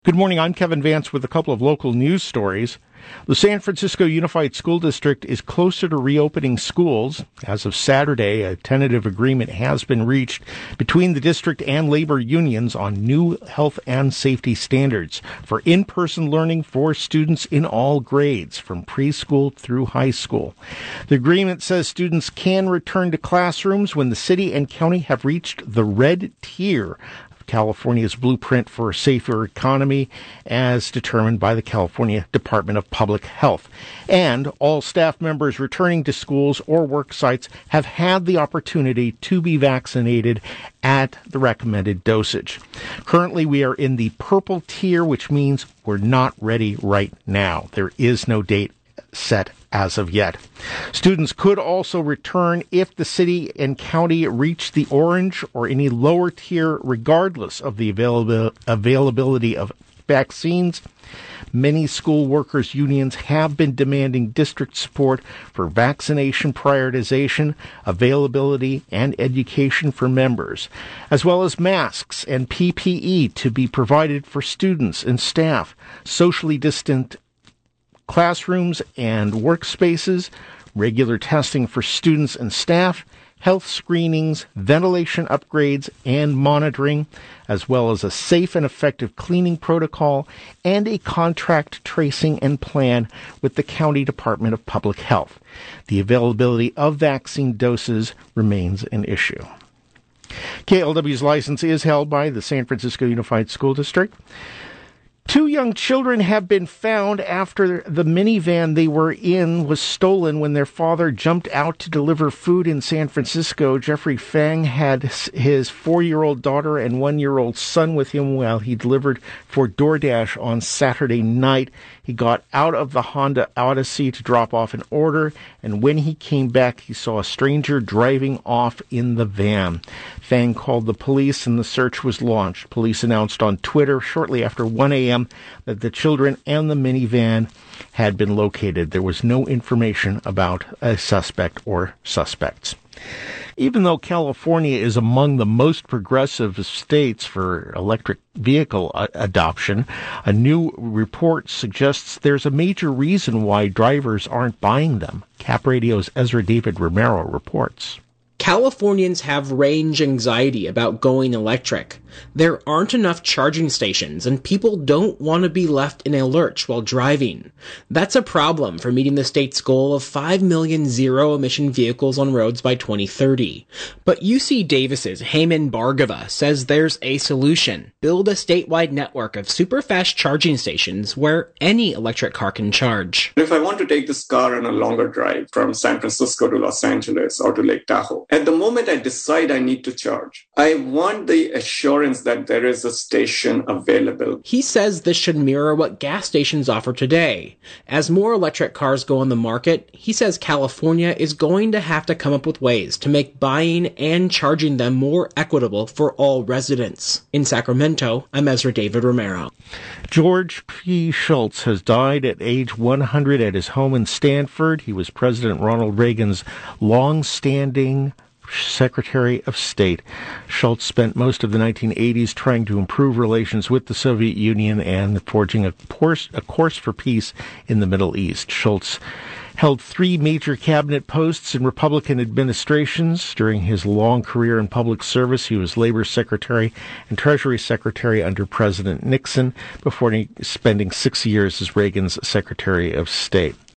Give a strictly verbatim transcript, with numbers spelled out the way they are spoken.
Good morning, I'm Kevin Vance with a couple of local news stories. The San Francisco Unified School District is closer to reopening schools. As of Saturday, a tentative agreement has been reached between the district and labor unions on new health and safety standards for in-person learning for students in all grades, from preschool through high school. The agreement says students can return to classrooms when the city and county have reached the red tier, California's blueprint for a safer economy as determined by the California Department of Public Health. And all staff members returning to schools or work sites have had the opportunity to be vaccinated at the recommended dosage. Currently, we are in the purple tier, which means we're not ready right now. There is no date set as of yet. Students could also return if the city and county reach the orange or any lower tier, regardless of the available, availability of vaccines. Many school workers' unions have been demanding district support for vaccination prioritization, availability, and education for members, as well as masks and P P E to be provided for students and staff, socially distant classrooms and workspaces, regular testing for students and staff, health screenings, ventilation upgrades and monitoring, as well as a safe and effective cleaning protocol and a contract tracing and plan with the County Department of Public Health. The availability of vaccine doses remains an issue. K L W's license is held by the San Francisco Unified School District. Two young children have been found after the minivan they were in was stolen when their father jumped out to deliver food in San Francisco. Jeffrey Fang had his four-year-old daughter and one-year-old son with him while he delivered for DoorDash on Saturday night. He got out of the Honda Odyssey to drop off an order, and when he came back, he saw a stranger driving off in the van. Fang called the police, and the search was launched. Police announced on Twitter shortly after one a.m. that the children and the minivan had been located. There was no information about a suspect or suspects. Even though California is among the most progressive states for electric vehicle a- adoption, a new report suggests there's a major reason why drivers aren't buying them. Cap Radio's Ezra David Romero reports. Californians have range anxiety about going electric. There aren't enough charging stations, and people don't want to be left in a lurch while driving. That's a problem for meeting the state's goal of five million zero-emission vehicles on roads by twenty thirty. But U C Davis's Heyman Bhargava says there's a solution. Build a statewide network of super-fast charging stations where any electric car can charge. If I want to take this car on a longer drive from San Francisco to Los Angeles or to Lake Tahoe, at the moment I decide I need to charge, I want the assurance that there is a station available. He says this should mirror what gas stations offer today. As more electric cars go on the market, he says California is going to have to come up with ways to make buying and charging them more equitable for all residents. In Sacramento, I'm Ezra David Romero. George P. Shultz has died at age one hundred at his home in Stanford. He was President Ronald Reagan's long-standing Secretary of State. Shultz spent most of the nineteen eighties trying to improve relations with the Soviet Union and forging a course, a course for peace in the Middle East. Shultz held three major cabinet posts in Republican administrations. During his long career in public service, he was Labor Secretary and Treasury Secretary under President Nixon before spending six years as Reagan's Secretary of State.